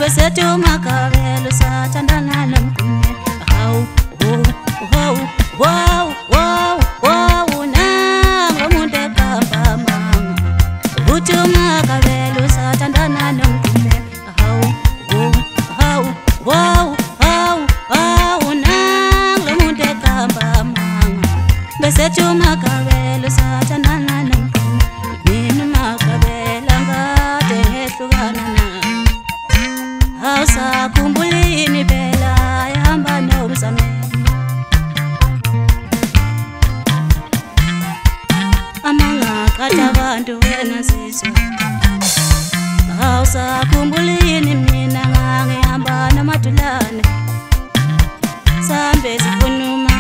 besethu Makabelo sathandana nomgqume hawu hawu hawu hawu hawu nangomuntu eqamba manga uthi Makabelo sathandana nomgqume hawu hawu hawu hawu hawu nangomuntu eqamba manga besethu Makabelo sathandana nomgqume mina Makabela ngade ngehlukana awusakhumbulini phela yahamba nomzameli amangaqatha abantu wena nsizwa awusakhumbulini mina ngangihamba namadulane sambe sifunuma